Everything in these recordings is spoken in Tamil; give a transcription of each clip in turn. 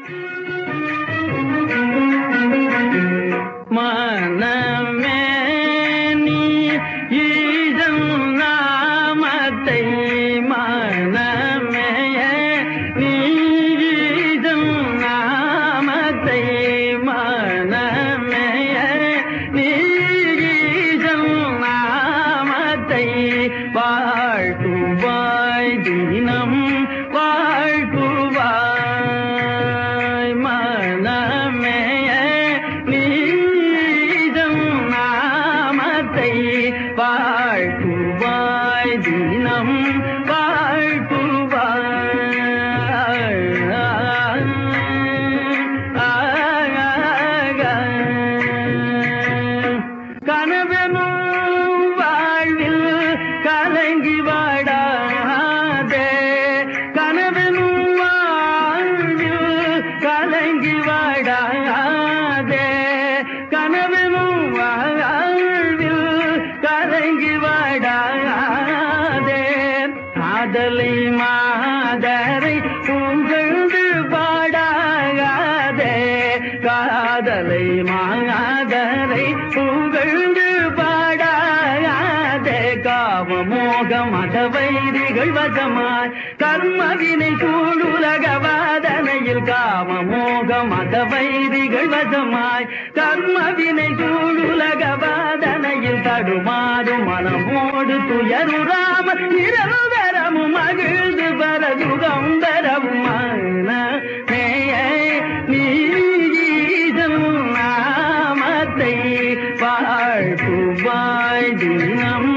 மனமே நீ ஈசன் நாமத்தை மனமே நீ ஈசன் நாமத்தை மனமே நீ ஈசன் நாமத்தை வாழ்த்துவாய் தினம் வாழ்த்துவாய் மனமே வாழ்த்துவாய் தினம் வாழ்த்துவாய் கனவெனும் வாழ்வில் கலங்கி வாடாதே கனவெனும் வாழ்வில் கலங்கி வாடாதே கனவெனும் கலங்கி வாடாதே காதலை மாதரை புகழ்ந்து பாடாதே காதலை மாதரை புகழ்ந்து பாடாதே காமமோக மதவைரிகள் வசமாய் கர்மவினை சூழுலக வாதனையில் காமமோக மதவைரிகள் வசமாய் கர்மவினை சூழுலக வாதனையில் தடுமாறும் மனமோடு துயருராம நிரந்தரமும் மகிழ்ந்து பரதுகம் பெறவும் நீதம் நாமத்தை வாழ்த்துவாய் தினம்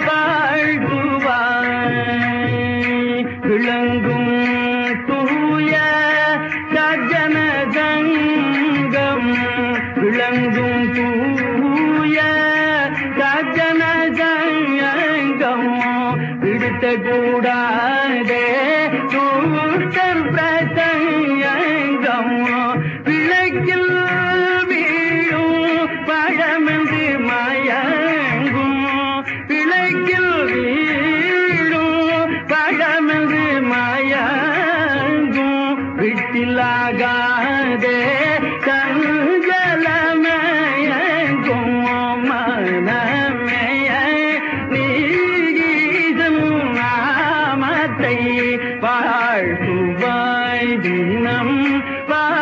வாழ்த்துவாய் விளங்கும் தூய சஜ்ஜன சங்கம் விளங்கும் தூய சஜ்ஜன சங்கம் விடுத்த கூடாதே தூட்டல் பிரசங்கம் விளக்கில் வீழும் பழமென்று மயங்கும் விளக்கில் வீழும் பழமென்று மயங்கும் விட்டிலாகாதே கஞ்சலமயங்கும் மனமேய நீதம் நாமத்தை வாழ்த்துவாய் தினம்